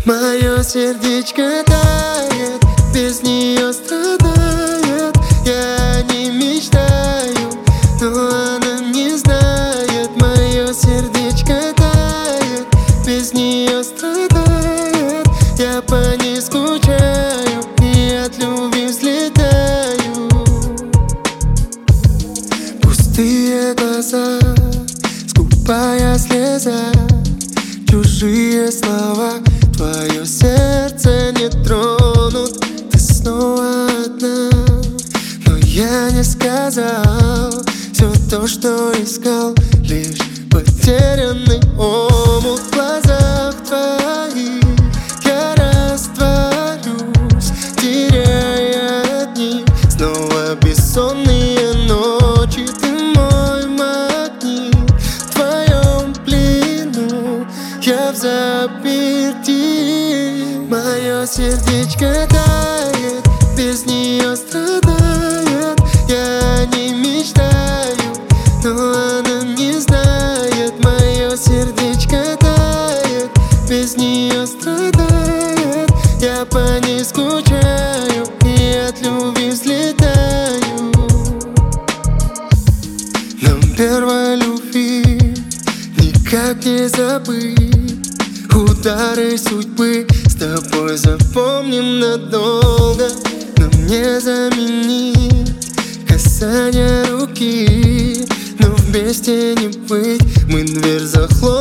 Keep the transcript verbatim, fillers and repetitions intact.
Мое сердечко тает, без нее страдает. Я не мечтаю, но она не знает. Мое сердечко тает, без нее страдает. Я по ней скучаю и от любви взлетаю. Пустые глаза, скупая слеза, чужие слова, твое сердце не тронут. Ты снова одна, но я не сказал все то, что искал. Лишь потерянный омут в глазах твоих. Я растворюсь, теряя дни. Снова бессонные ночи, ты мой магнит. В твоем плену я в заперти. Мое сердечко тает, без нее страдает. Я не мечтаю, но она не знает. Мое сердечко тает, без нее страдает. Я по ней скучаю и от любви взлетаю. Нам первой любви никак не забыть. Удары судьбы с тобой запомним надолго. Нам не заменить касание руки, но вместе не быть. Мы дверь захлопнем.